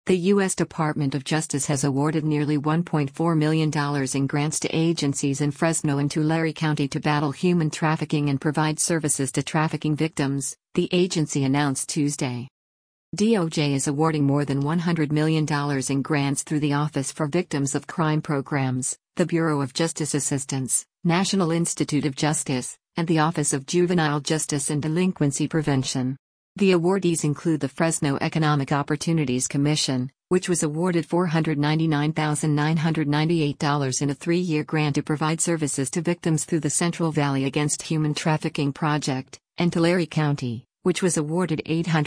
The U.S. Department of Justice has awarded nearly $1.4 million in grants to agencies in Fresno and Tulare County to battle human trafficking and provide services to trafficking victims, the agency announced Tuesday. DOJ is awarding more than $100 million in grants through the Office for Victims of Crime programs, the Bureau of Justice Assistance, National Institute of Justice, and the Office of Juvenile Justice and Delinquency Prevention. The awardees include the Fresno Economic Opportunities Commission, which was awarded $499,998 in a 3-year grant to provide services to victims through the Central Valley Against Human Trafficking Project, and Tulare County, which was awarded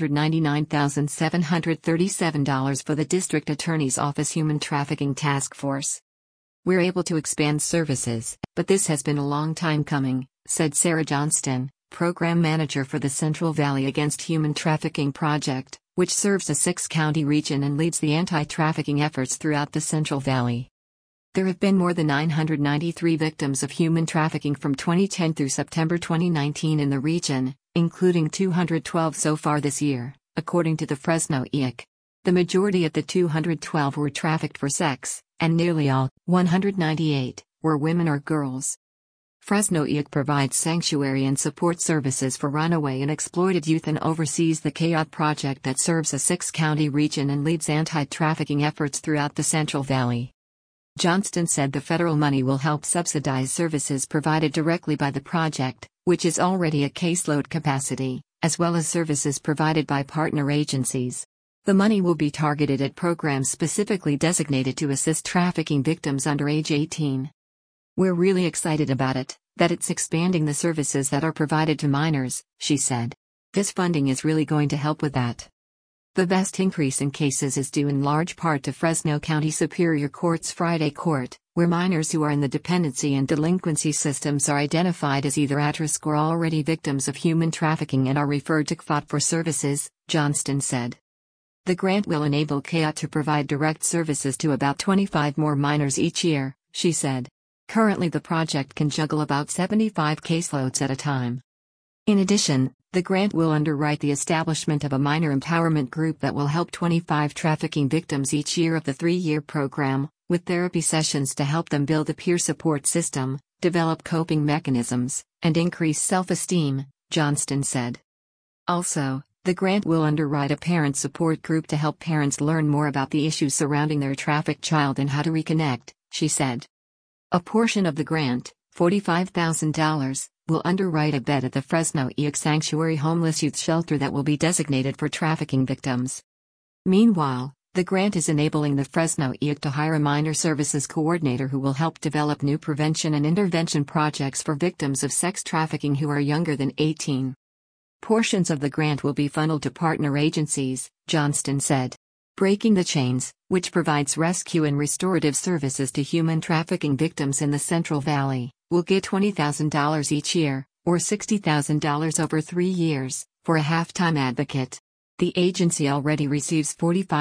$899,737 for the District Attorney's Office Human Trafficking Task Force. "We're able to expand services, but this has been a long time coming," said Sarah Johnston, Program Manager for the Central Valley Against Human Trafficking Project, which serves a 6-county region and leads the anti-trafficking efforts throughout the Central Valley. There have been more than 993 victims of human trafficking from 2010 through September 2019 in the region, including 212 so far this year, according to the Fresno EIC. The majority of the 212 were trafficked for sex, and nearly all, 198, were women or girls. Fresno EIC provides sanctuary and support services for runaway and exploited youth and oversees the KAYOT project that serves a 6-county region and leads anti-trafficking efforts throughout the Central Valley. Johnston said the federal money will help subsidize services provided directly by the project, which is already at caseload capacity, as well as services provided by partner agencies. The money will be targeted at programs specifically designated to assist trafficking victims under age 18. "We're really excited about it, that it's expanding the services that are provided to minors," she said. "This funding is really going to help with that." The vast increase in cases is due in large part to Fresno County Superior Court's Friday Court, where minors who are in the dependency and delinquency systems are identified as either at risk or already victims of human trafficking and are referred to CFOT for services, Johnston said. The grant will enable KAYOT to provide direct services to about 25 more minors each year, she said. Currently, the project can juggle about 75 caseloads at a time. In addition, the grant will underwrite the establishment of a minor empowerment group that will help 25 trafficking victims each year of the 3-year program, with therapy sessions to help them build a peer support system, develop coping mechanisms, and increase self-esteem, Johnston said. Also, the grant will underwrite a parent support group to help parents learn more about the issues surrounding their trafficked child and how to reconnect, she said. A portion of the grant, $45,000, will underwrite a bed at the Fresno EIC Sanctuary Homeless Youth Shelter that will be designated for trafficking victims. Meanwhile, the grant is enabling the Fresno EIC to hire a minor services coordinator who will help develop new prevention and intervention projects for victims of sex trafficking who are younger than 18. Portions of the grant will be funneled to partner agencies, Johnston said. Breaking the Chains, which provides rescue and restorative services to human trafficking victims in the Central Valley, will get $20,000 each year, or $60,000 over 3 years, for a half-time advocate. The agency already receives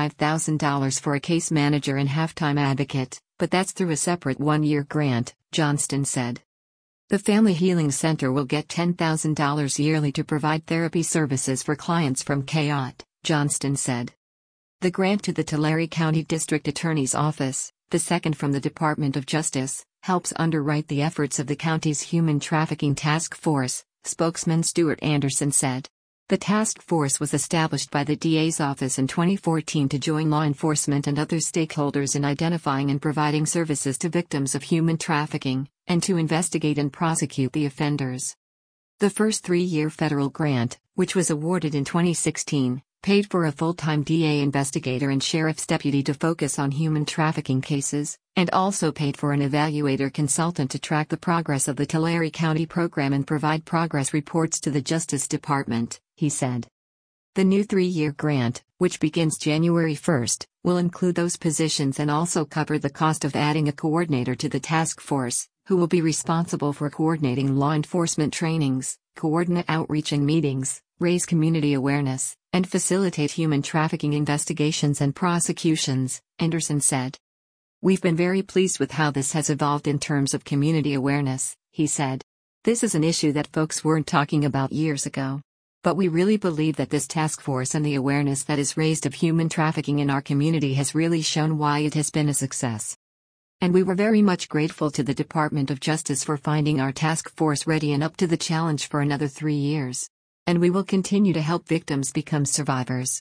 $45,000 for a case manager and half-time advocate, but that's through a separate 1-year grant, Johnston said. The Family Healing Center will get $10,000 yearly to provide therapy services for clients from KAYOT, Johnston said. The grant to the Tulare County District Attorney's Office, the second from the Department of Justice, helps underwrite the efforts of the county's Human Trafficking Task Force, spokesman Stuart Anderson said. The task force was established by the DA's office in 2014 to join law enforcement and other stakeholders in identifying and providing services to victims of human trafficking, and to investigate and prosecute the offenders. The first 3-year federal grant, which was awarded in 2016, paid for a full-time DA investigator and sheriff's deputy to focus on human trafficking cases, and also paid for an evaluator consultant to track the progress of the Tulare County program and provide progress reports to the Justice Department, he said. The new 3-year grant, which begins January 1, will include those positions and also cover the cost of adding a coordinator to the task force, who will be responsible for coordinating law enforcement trainings, coordinate outreach and meetings, raise community awareness, and facilitate human trafficking investigations and prosecutions, Anderson said. We've been very pleased with how this has evolved in terms of community awareness, he said. This is an issue that folks weren't talking about years ago. But we really believe that this task force and the awareness that is raised of human trafficking in our community has really shown why it has been a success. And we were very much grateful to the Department of Justice for finding our task force ready and up to the challenge for another 3 years. And we will continue to help victims become survivors.